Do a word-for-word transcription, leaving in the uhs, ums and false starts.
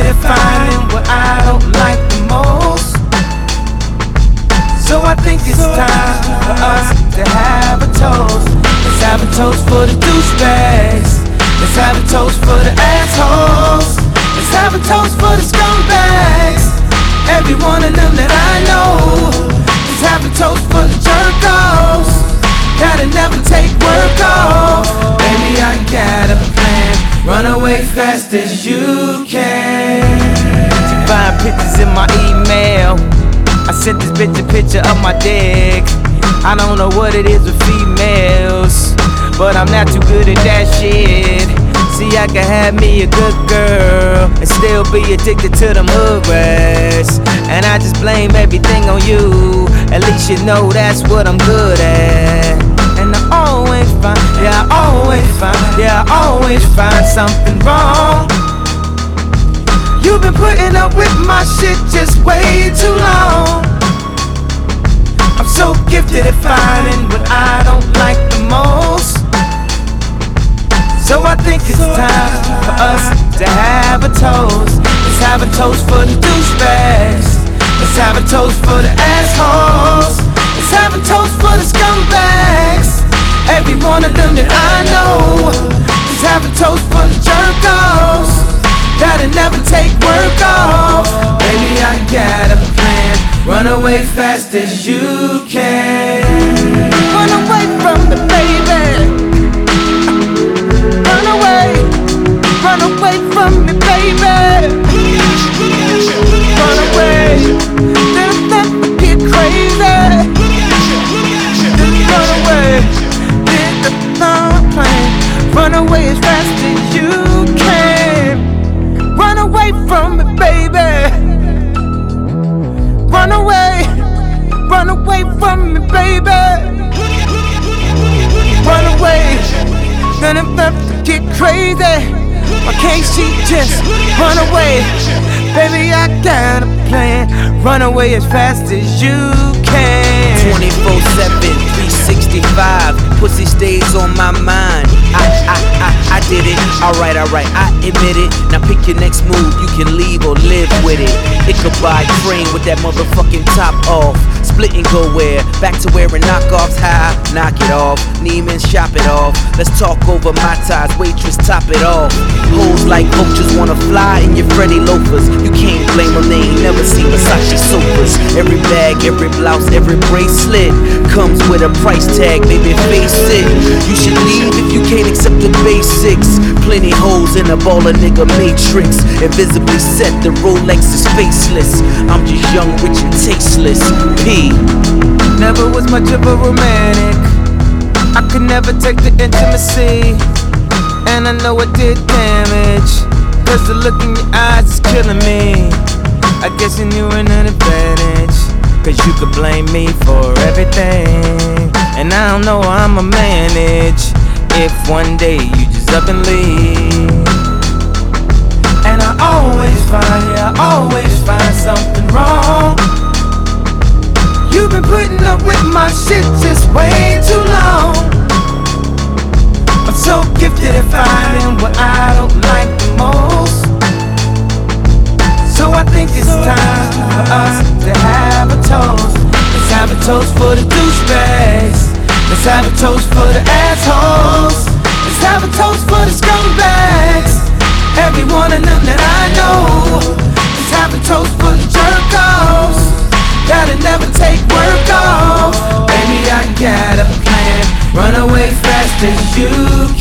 gifted at finding what I don't like the most. So I think it's time for us to have a toast. Let's have a toast for the douchebags. Let's have a toast for the assholes. Let's have a toast for the scumbags. Every one of them that I know. Let's have a toast for the jerk-offs that'll never take work off. Baby, I got a plan. Run away fast as you can. She find pictures in my email. I sent this bitch a picture of my dick. I don't know what it is with females, but I'm not too good at that shit. See, I can have me a good girl and still be addicted to them hood rats. And I just blame everything on you. At least you know that's what I'm good at. And I always find, yeah, I always find, yeah, I always find something wrong. You've been putting up with my shit just way too long. I'm so gifted at finding what I don't like the most. So I think it's time for us to have a toast. Let's have a toast for the douchebags. Let's have a toast for the assholes. Let's have a toast for the scumbags. Every one of them that I know. Let's have a toast for the jerk-offs that'll never take work off. Baby, I got a plan. Run away fast as you can. Run away from me, baby. Run away. Run away from me, baby. Run away. Then let me get crazy. Run away. Get the plan. Run away as fast as you can. Run away from me, baby. Run away. Run away from me, baby. Run away. Then I'm about to get crazy. Why can't she just run away? Baby, I got a plan. Run away as fast as you can. twenty-four seven, three sixty-five. Pussy stays on my mind. I, I, I, I did it. Alright, alright, I admit it. Now pick your next move. You can leave or live with it. It could buy train with that motherfucking top off. Split and go where? Back to wearing knockoffs. High, knock it off. Neiman, shop it off. Let's talk over my ties. Waitress, top it off. Hoes like vultures wanna fly in your Freddy loafers. You can't blame them, they ain't never seen Versace sofas. Every bag, every blouse, every bracelet comes with a price tag, baby, face it. You should leave if you can't accept the basics. Plenty hoes in a baller nigga matrix. Invisibly set, the Rolex is faceless. I'm just young, rich and tasteless. P. Never was much of a romantic. I could never take the intimacy, and I know it did damage. Cause the look in your eyes is killing me. I guess you knew an advantage, cause you could blame me for everything. And I don't know how I'ma manage if one day you just up and leave. And I always find, yeah, I always find something wrong. You've been putting up with my shit just way too long. I'm so gifted at finding what I don't like the most. So I think it's time for us to have a toast. Let's have a toast for the douchebags. Let's have a toast for the assholes. Let's have a toast for the scumbags. Every one of them that I know. Let's have a toast for the jerk-offs that'll never take work off. Baby, I got a plan. Run away fast as you can.